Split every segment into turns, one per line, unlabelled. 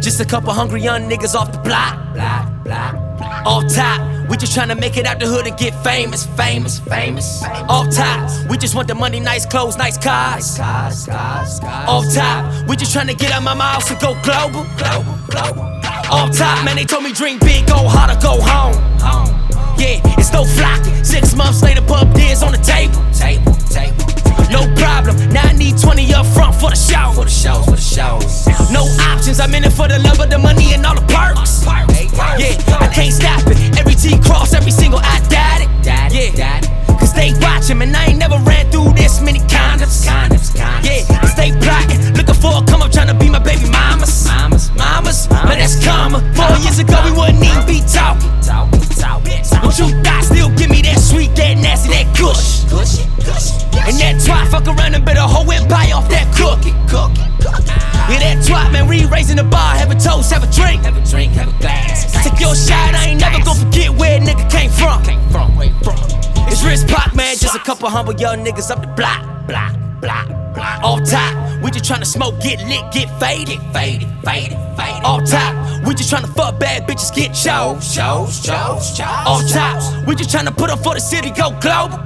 Just a couple hungry young niggas off the block. Off top, we just tryna make it out the hood and get famous. Off top, we just want the money, nice clothes, nice cars. Off top, we just tryna get out my house and go global. Off top, man, they told me dream big, go hard or go home. Yeah, it's no flocking. 6 months later, pub deals on the table. No problem, now I need 20 up front for the show. No options, I'm in it for the love of the money and all the perks. Yeah, I can't stop it. Every T cross, every single I got it. Yeah, cause they watching, man, I ain't never ran through this many condoms. Yeah, cause they plotting, looking for a come up, trying to be my baby mamas. Man, that's karma. 4 years ago, we wouldn't even be talking. But you thought still give me that sweet, that nasty, that gush. And that twat fuck around and bet a whole empire off that cookie. Yeah, that twat, man, we raising the bar, have a toast, have a drink, have a glass. Take your shot, I ain't never gonna forget where a nigga came from. It's wrist pop, man, just a couple humble young niggas up the block. Off top, we just tryna smoke, get lit, get faded. Off top, we just tryna fuck bad bitches, get shows. Off top, we just tryna put up for the city, go global.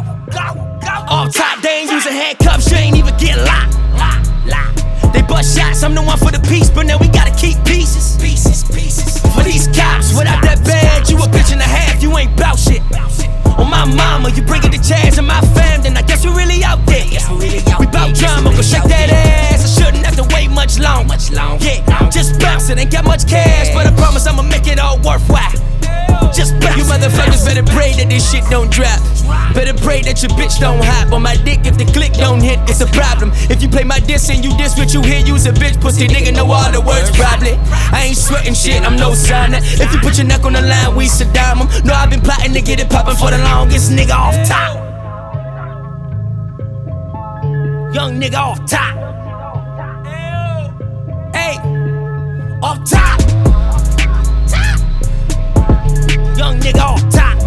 Off top, they ain't using handcuffs, you ain't even get locked. They bust shots, I'm the one for the peace, but now we gotta keep pieces. For these cops, without that badge, you a bitch and a half, you ain't bout shit. On my mama, you bringin' the jazz and my fam, then I guess we really out there. We bout drama, go shake that ass, I shouldn't have to wait much long. Yeah, just bounce it, ain't got much cash, but I promise I'ma make it all worthwhile. Just bounce. You motherfuckers better pray that this shit don't drop. Better pray that your bitch don't hop on my dick. If the click don't hit, it's a problem. If you play my diss and you diss what you hear, you's a bitch, pussy nigga, know all the words probably. I ain't sweating shit, I'm no signer. If you put your neck on the line, we Saddam 'em. No, I've been plotting to get it poppin' for the longest, nigga off top. Young nigga off top. Hey, off top. Young nigga off top.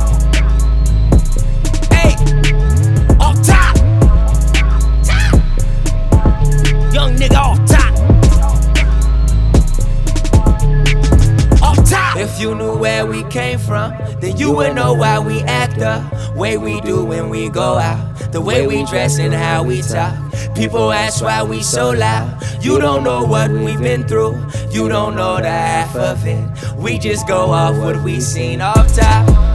Hey, off top. Young nigga off top. Off top. If you knew where we came from, then you would know why we act the way we do when we go out. The way we dress and how we talk. People ask why we so loud. You don't know what we've been through. You don't know the half of it. We just go off what we seen off top.